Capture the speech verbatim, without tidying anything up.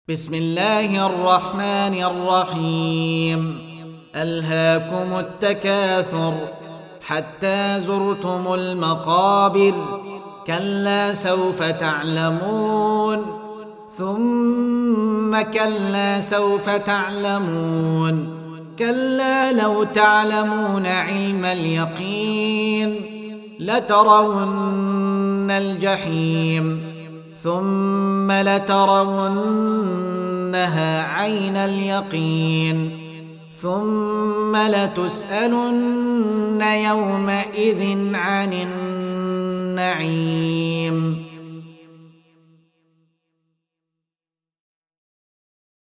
بسم الله الرحمن الرحيم. ألهاكم التكاثر حتى زرتم المقابر، كلا سوف تعلمون ثم كلا سوف تعلمون، كلا لو تعلمون علم اليقين لترون الجحيم ثم لترونها عين اليقين ثم لتسألن يومئذ عن النعيم.